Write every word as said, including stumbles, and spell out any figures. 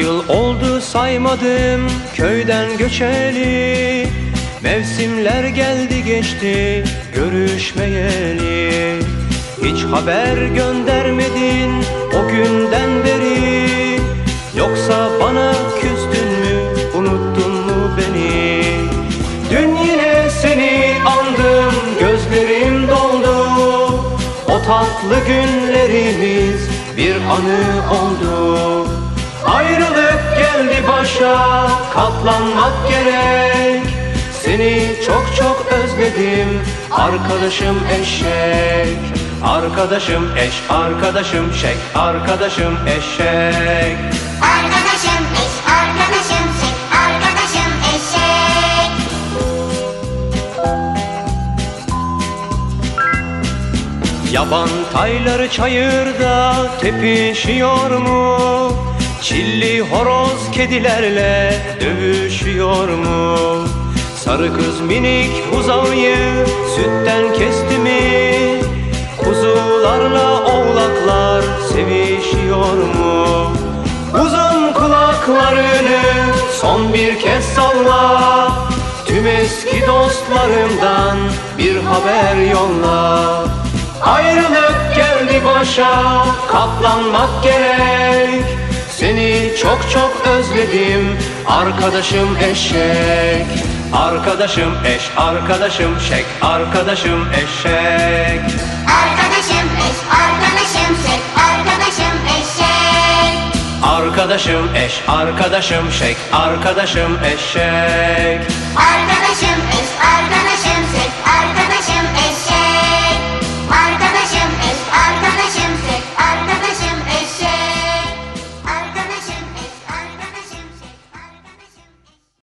yıl oldu saymadım köyden göçeli, mevsimler geldi geçti görüşmeyeli. Hiç haber göndermedin o günden beri, yoksa bana küstün mü, unuttun mu beni? Dün yine seni andım, gözlerim doldu. O tatlı günlerimiz bir anı oldu. Ayrılık geldi başa, katlanmak gerek. Seni çok çok özledim, arkadaşım eşek. Arkadaşım eş, arkadaşım şek, arkadaşım eşek. Arkadaşım eş, arkadaşım şek, arkadaşım eşek. Yaban tayları çayırda tepişiyor mu? Çilli horoz kedilerle dövüşüyor mu? Sarı kız minik buzağıyı sütten kesti mi? Kuzularla oğlaklar sevişiyor mu? Uzun kulaklarını son bir kez salla. Tüm eski dostlarımdan bir haber yolla. Ayrılık geldi başa, katlanmak gerek. Seni çok çok özledim, arkadaşım eşek. Arkadaşım eş, arkadaşım şek, arkadaşım eşek. Arkadaşım eş, arkadaşım şek, arkadaşım eşek. Arkadaşım eş, arkadaşım şek, arkadaşım eşek. Arkadaşım